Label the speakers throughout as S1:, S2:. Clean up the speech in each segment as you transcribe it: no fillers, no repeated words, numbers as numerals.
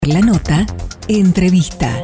S1: La nota entrevista.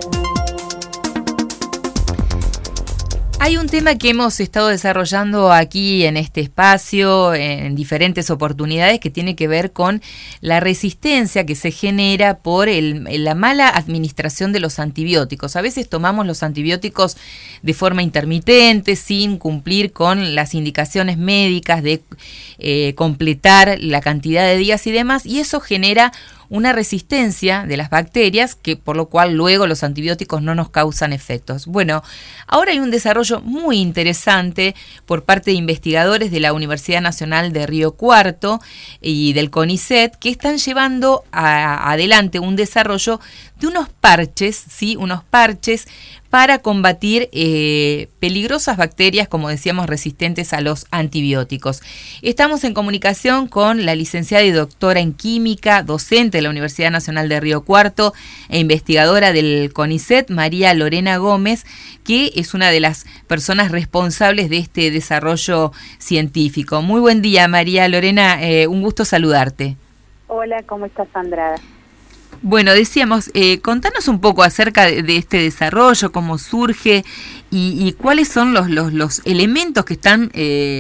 S1: Hay un tema que hemos estado desarrollando aquí en este espacio en diferentes oportunidades que tiene que ver con la resistencia que se genera por la mala administración de los antibióticos. A veces tomamos los antibióticos de forma intermitente, sin cumplir con las indicaciones médicas de completar la cantidad de días y demás, y eso genera una resistencia de las bacterias, que por lo cual luego los antibióticos no nos causan efectos. Bueno, ahora hay un desarrollo muy interesante por parte de investigadores de la Universidad Nacional de Río Cuarto y del CONICET, que están llevando adelante un desarrollo de unos parches, ¿sí? Unos parches para combatir peligrosas bacterias, como decíamos, resistentes a los antibióticos. Estamos en comunicación con la licenciada y doctora en química, docente de la Universidad Nacional de Río Cuarto e investigadora del CONICET, María Lorena Gómez, que es una de las personas responsables de este desarrollo científico. Muy buen día, María Lorena, un gusto saludarte.
S2: Hola, ¿cómo estás, Sandra?
S1: Bueno, decíamos, contanos un poco acerca de este desarrollo, cómo surge y cuáles son los elementos que están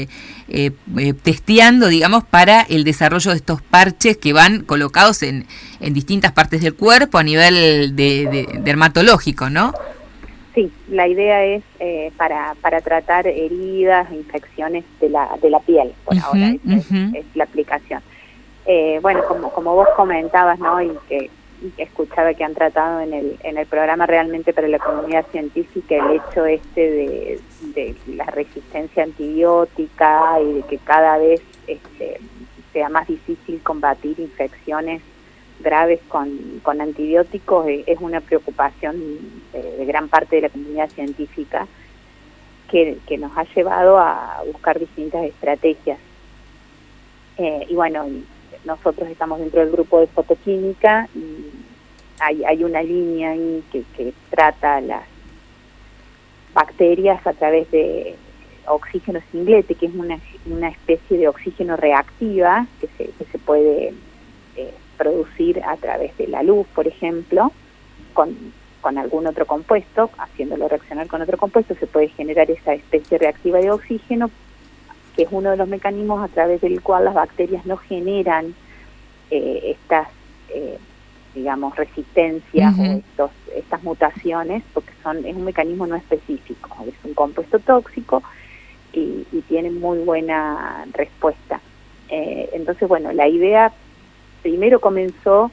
S1: testeando, digamos, para el desarrollo de estos parches que van colocados en distintas partes del cuerpo a nivel de dermatológico, ¿no?
S2: Sí, la idea es para tratar heridas, infecciones de la piel, por ahora, es la aplicación. Bueno, como vos comentabas, ¿no? Y que escuchaba que han tratado en el programa, realmente para la comunidad científica el hecho de la resistencia antibiótica y de que cada vez sea más difícil combatir infecciones graves con antibióticos es una preocupación de gran parte de la comunidad científica que nos ha llevado a buscar distintas estrategias. Y bueno, nosotros estamos dentro del grupo de fotoquímica y hay una línea ahí que trata las bacterias a través de oxígeno singlete, que es una especie de oxígeno reactiva que se puede producir a través de la luz, por ejemplo, con algún otro compuesto. Haciéndolo reaccionar con otro compuesto se puede generar esa especie reactiva de oxígeno, que es uno de los mecanismos a través del cual las bacterias no generan estas, digamos, resistencias o estas mutaciones, porque es un mecanismo no específico, es un compuesto tóxico y tiene muy buena respuesta. Entonces, bueno, la idea primero comenzó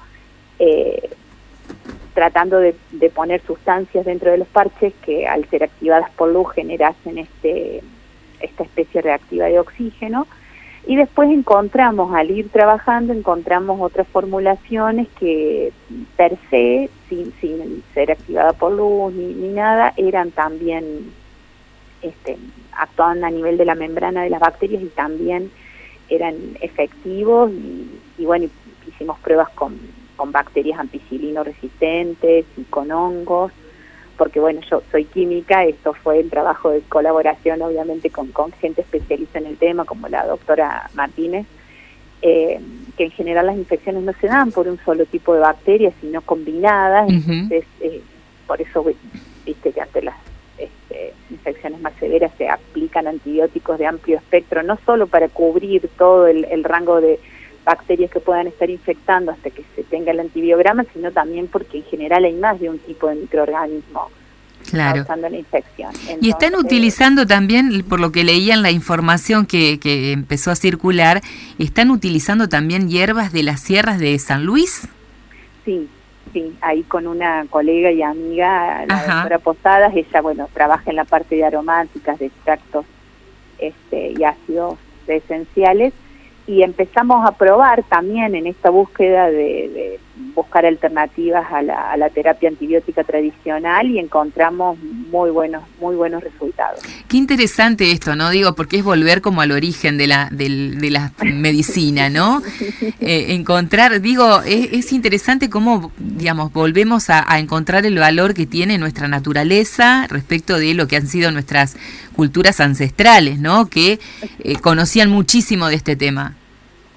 S2: tratando de poner sustancias dentro de los parches que, al ser activadas por luz, generasen esta especie reactiva de oxígeno, y después al ir trabajando, encontramos otras formulaciones que per se, sin ser activada por luz ni nada, eran también, actuaban a nivel de la membrana de las bacterias y también eran efectivos, y bueno, hicimos pruebas con bacterias ampicilino resistentes y con hongos, porque bueno, yo soy química, esto fue el trabajo de colaboración obviamente con gente especialista en el tema, como la doctora Martínez, que en general las infecciones no se dan por un solo tipo de bacterias, sino combinadas. Entonces, por eso, viste que ante las infecciones más severas se aplican antibióticos de amplio espectro, no solo para cubrir todo el rango de bacterias que puedan estar infectando hasta que se tenga el antibiograma, sino también porque en general hay más de un tipo de microorganismo causando la infección. Entonces,
S1: y están utilizando también, por lo que leía en la información que empezó a circular, están utilizando también hierbas de las sierras de San Luis.
S2: Sí, ahí con una colega y amiga, la doctora Posadas, ella, bueno, trabaja en la parte de aromáticas, de extractos y ácidos esenciales, y empezamos a probar también en esta búsqueda de buscar alternativas a la terapia antibiótica tradicional, y encontramos muy buenos resultados.
S1: Qué interesante esto, ¿no? Digo, porque es volver como al origen de la medicina, ¿no? Encontrar, digo, es interesante cómo, digamos, volvemos a encontrar el valor que tiene nuestra naturaleza respecto de lo que han sido nuestras culturas ancestrales, ¿no? Que conocían muchísimo de este tema.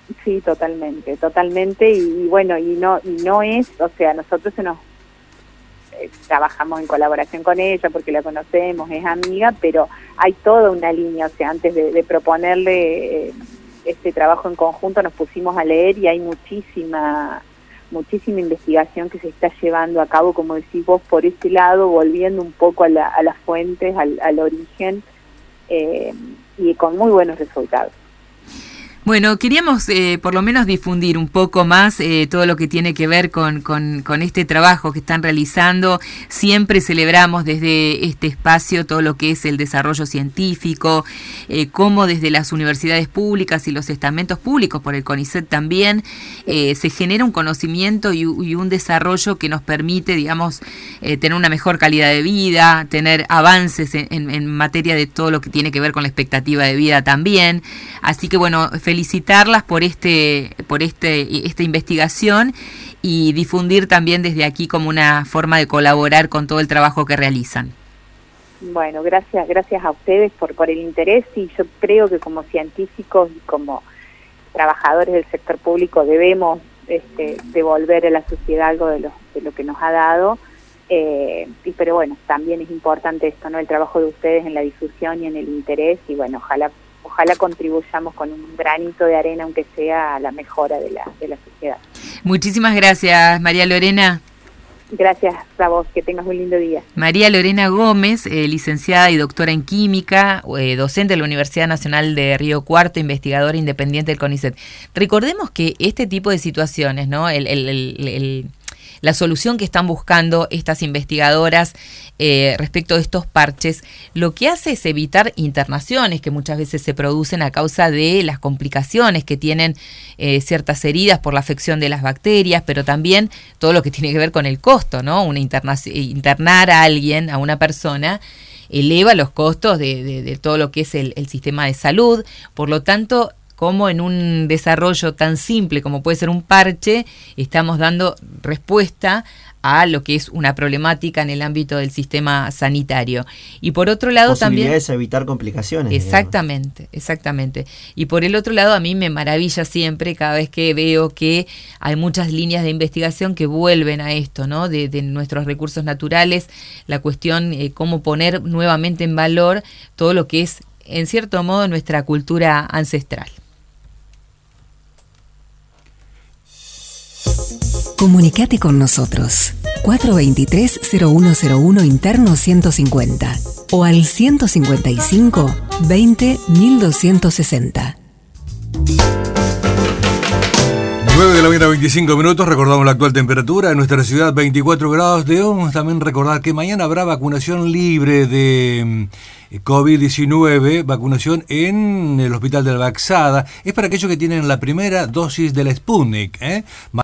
S2: Sí, totalmente, y bueno, y no es, o sea, nosotros trabajamos en colaboración con ella porque la conocemos, es amiga, pero hay toda una línea, o sea, antes de proponerle este trabajo en conjunto nos pusimos a leer y hay muchísima investigación que se está llevando a cabo, como decís vos, por ese lado, volviendo un poco a las fuentes, al origen, y con muy buenos resultados.
S1: Bueno, queríamos por lo menos difundir un poco más todo lo que tiene que ver con este trabajo que están realizando. Siempre celebramos desde este espacio todo lo que es el desarrollo científico, cómo desde las universidades públicas y los estamentos públicos, por el CONICET también, se genera un conocimiento y un desarrollo que nos permite, digamos, tener una mejor calidad de vida, tener avances en materia de todo lo que tiene que ver con la expectativa de vida también. Así que bueno, felicitarlas por esta investigación y difundir también desde aquí como una forma de colaborar con todo el trabajo que realizan.
S2: Bueno, gracias a ustedes por el interés, y yo creo que como científicos y como trabajadores del sector público debemos devolver a la sociedad algo de lo que nos ha dado, pero bueno, también es importante esto, ¿no? El trabajo de ustedes en la difusión y en el interés, y bueno, ojalá contribuyamos con un granito de arena, aunque sea, a la mejora de la sociedad.
S1: Muchísimas gracias, María Lorena.
S2: Gracias a vos, que tengas un lindo día.
S1: María Lorena Gómez, licenciada y doctora en química, docente de la Universidad Nacional de Río Cuarto, investigadora independiente del CONICET. Recordemos que este tipo de situaciones, ¿no? La solución que están buscando estas investigadoras respecto de estos parches, lo que hace es evitar internaciones que muchas veces se producen a causa de las complicaciones que tienen ciertas heridas por la afección de las bacterias, pero también todo lo que tiene que ver con el costo, ¿no? Internar a alguien, a una persona, eleva los costos de todo lo que es el sistema de salud. Por lo tanto, como en un desarrollo tan simple como puede ser un parche, estamos dando respuesta a lo que es una problemática en el ámbito del sistema sanitario. Y por otro lado también...
S3: Posibilidades de evitar complicaciones.
S1: Exactamente. Y por el otro lado, a mí me maravilla siempre cada vez que veo que hay muchas líneas de investigación que vuelven a esto, ¿no? De nuestros recursos naturales, la cuestión, cómo poner nuevamente en valor todo lo que es, en cierto modo, nuestra cultura ancestral.
S4: Comunicate con nosotros 423-0101 interno 150 o al 155 20 1260.
S5: 9 de la mañana, 25 minutos. Recordamos la actual temperatura en nuestra ciudad, 24 grados. Debemos también recordar que mañana habrá vacunación libre de COVID-19, vacunación en el Hospital de la Baxada. Es para aquellos que tienen la primera dosis de la Sputnik,